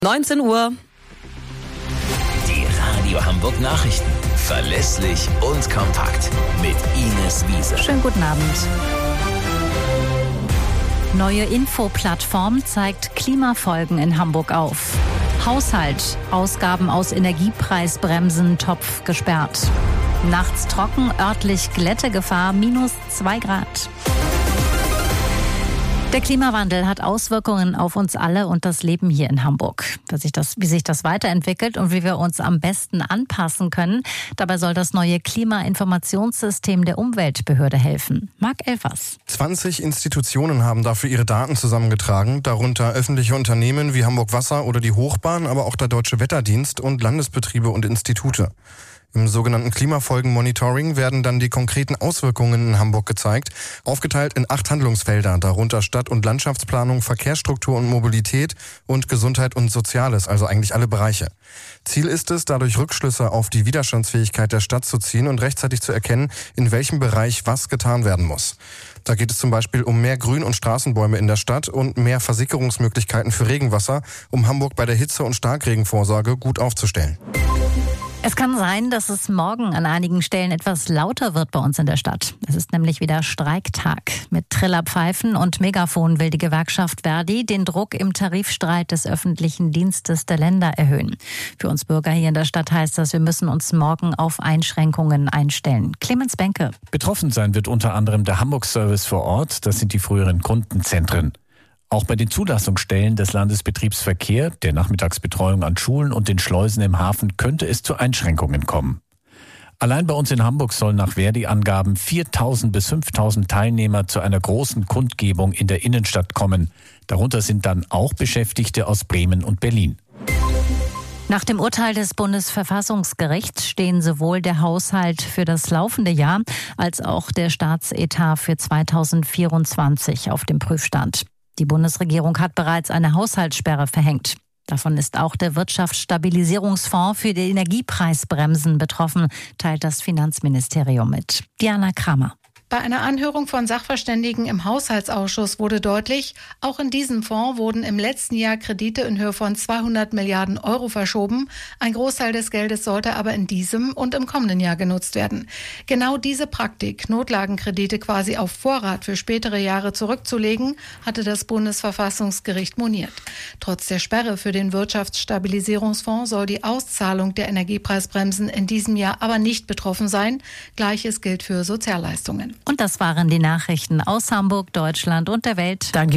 19 Uhr. Die Radio Hamburg Nachrichten. Verlässlich und kompakt. Mit Ines Wiese. Schönen guten Abend. Neue Infoplattform zeigt Klimafolgen in Hamburg auf. Haushalt. Ausgaben aus Energiepreisbremsen Topf gesperrt. Nachts trocken, örtlich Glättegefahr -2 Grad. Der Klimawandel hat Auswirkungen auf uns alle und das Leben hier in Hamburg. Wie sich das weiterentwickelt und wie wir uns am besten anpassen können, dabei soll das neue Klimainformationssystem der Umweltbehörde helfen. Marc Elfers. 20 Institutionen haben dafür ihre Daten zusammengetragen, darunter öffentliche Unternehmen wie Hamburg Wasser oder die Hochbahn, aber auch der Deutsche Wetterdienst und Landesbetriebe und Institute. Im sogenannten Klimafolgen-Monitoring werden dann die konkreten Auswirkungen in Hamburg gezeigt, aufgeteilt in 8 Handlungsfelder, darunter Stadt- und Landschaftsplanung, Verkehrsstruktur und Mobilität und Gesundheit und Soziales, also eigentlich alle Bereiche. Ziel ist es, dadurch Rückschlüsse auf die Widerstandsfähigkeit der Stadt zu ziehen und rechtzeitig zu erkennen, in welchem Bereich was getan werden muss. Da geht es zum Beispiel um mehr Grün- und Straßenbäume in der Stadt und mehr Versickerungsmöglichkeiten für Regenwasser, um Hamburg bei der Hitze- und Starkregenvorsorge gut aufzustellen. Es kann sein, dass es morgen an einigen Stellen etwas lauter wird bei uns in der Stadt. Es ist nämlich wieder Streiktag. Mit Trillerpfeifen und Megafon will die Gewerkschaft Verdi den Druck im Tarifstreit des öffentlichen Dienstes der Länder erhöhen. Für uns Bürger hier in der Stadt heißt das, wir müssen uns morgen auf Einschränkungen einstellen. Clemens Benke. Betroffen sein wird unter anderem der Hamburg-Service vor Ort. Das sind die früheren Kundenzentren. Auch bei den Zulassungsstellen des Landesbetriebs Verkehr, der Nachmittagsbetreuung an Schulen und den Schleusen im Hafen könnte es zu Einschränkungen kommen. Allein bei uns in Hamburg sollen nach Verdi-Angaben 4.000 bis 5.000 Teilnehmer zu einer großen Kundgebung in der Innenstadt kommen. Darunter sind dann auch Beschäftigte aus Bremen und Berlin. Nach dem Urteil des Bundesverfassungsgerichts stehen sowohl der Haushalt für das laufende Jahr als auch der Staatsetat für 2024 auf dem Prüfstand. Die Bundesregierung hat bereits eine Haushaltssperre verhängt. Davon ist auch der Wirtschaftsstabilisierungsfonds für die Energiepreisbremsen betroffen, teilt das Finanzministerium mit. Diana Kramer. Bei einer Anhörung von Sachverständigen im Haushaltsausschuss wurde deutlich, auch in diesem Fonds wurden im letzten Jahr Kredite in Höhe von 200 Milliarden Euro verschoben. Ein Großteil des Geldes sollte aber in diesem und im kommenden Jahr genutzt werden. Genau diese Praktik, Notlagenkredite quasi auf Vorrat für spätere Jahre zurückzulegen, hatte das Bundesverfassungsgericht moniert. Trotz der Sperre für den Wirtschaftsstabilisierungsfonds soll die Auszahlung der Energiepreisbremsen in diesem Jahr aber nicht betroffen sein. Gleiches gilt für Sozialleistungen. Und das waren die Nachrichten aus Hamburg, Deutschland und der Welt. Danke.